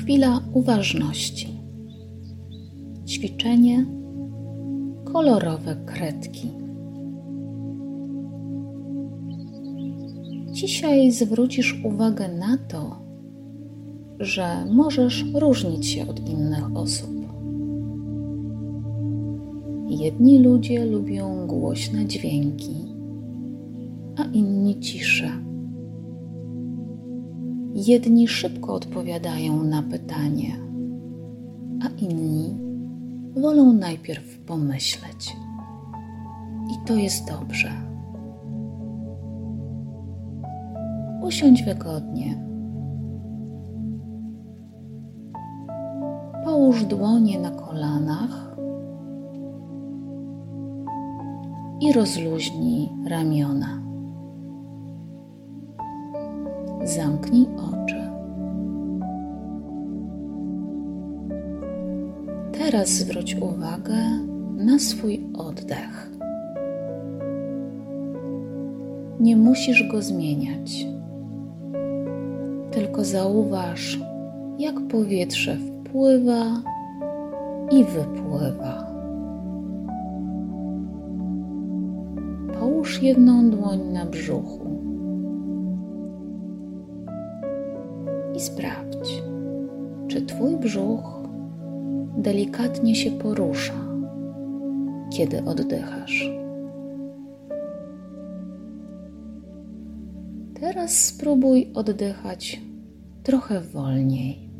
Chwila uważności. Ćwiczenie kolorowe kredki. Dzisiaj zwrócisz uwagę na to, że możesz różnić się od innych osób. Jedni ludzie lubią głośne dźwięki, a inni ciszę. Jedni szybko odpowiadają na pytanie, a inni wolą najpierw pomyśleć. I to jest dobrze. Usiądź wygodnie. Połóż dłonie na kolanach i rozluźnij ramiona. Zamknij oczy. Teraz zwróć uwagę na swój oddech. Nie musisz go zmieniać, tylko zauważ, jak powietrze wpływa i wypływa. Połóż jedną dłoń na brzuchu i sprawdź, czy twój brzuch delikatnie się porusza, kiedy oddychasz. Teraz spróbuj oddychać trochę wolniej.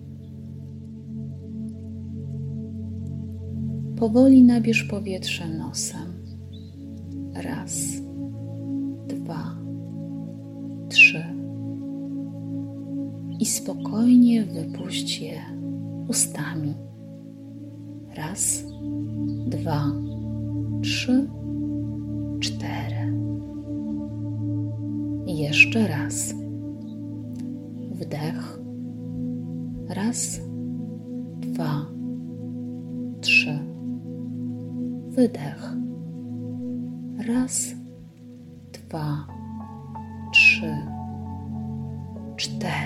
Powoli nabierz powietrze nosem. 1, 2, 3. I spokojnie wypuść je ustami. 1, 2, 3, 4. Jeszcze raz. Wdech. 1, 2, 3. Wydech. 1, 2, 3, 4.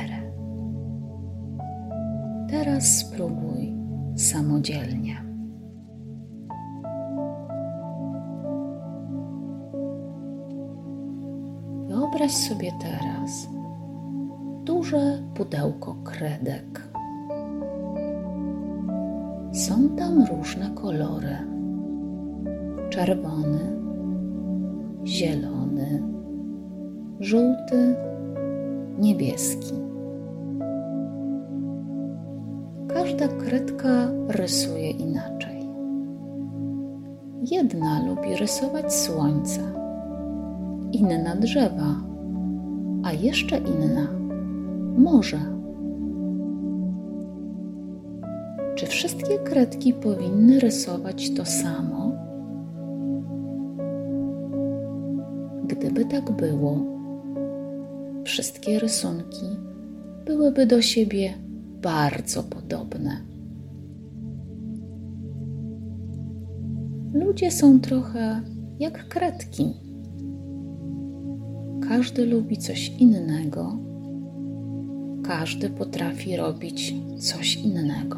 Teraz spróbuj samodzielnie. Wyobraź sobie teraz duże pudełko kredek. Są tam różne kolory. Czerwony, zielony, żółty, niebieski. Każda kredka rysuje inaczej. Jedna lubi rysować słońce, inna drzewa, a jeszcze inna morze. Czy wszystkie kredki powinny rysować to samo? Gdyby tak było, wszystkie rysunki byłyby do siebie bardzo podobne. Ludzie są trochę jak kredki. Każdy lubi coś innego. Każdy potrafi robić coś innego.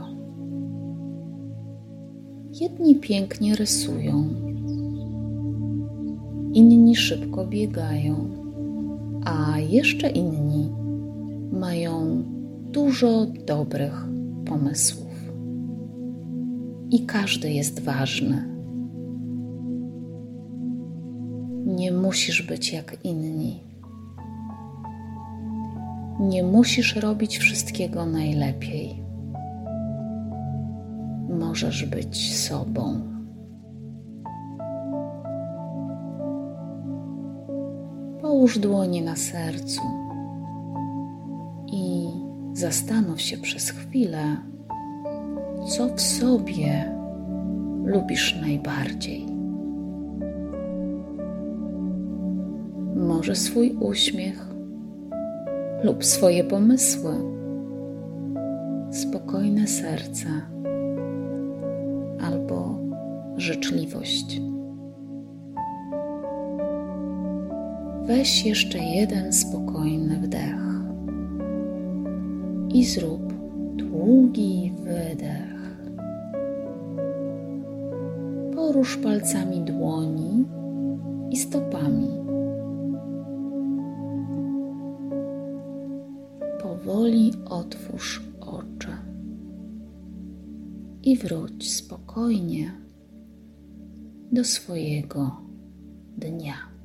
Jedni pięknie rysują, inni szybko biegają, a jeszcze inni mają dużo dobrych pomysłów. I każdy jest ważny. Nie musisz być jak inni. Nie musisz robić wszystkiego najlepiej. Możesz być sobą. Połóż dłonie na sercu i zastanów się przez chwilę, co w sobie lubisz najbardziej. Może swój uśmiech lub swoje pomysły, spokojne serce albo życzliwość. Weź jeszcze jeden spokojny wdech i zrób Długi wydech. Porusz palcami dłoni i stopami. Powoli otwórz oczy i wróć spokojnie do swojego dnia.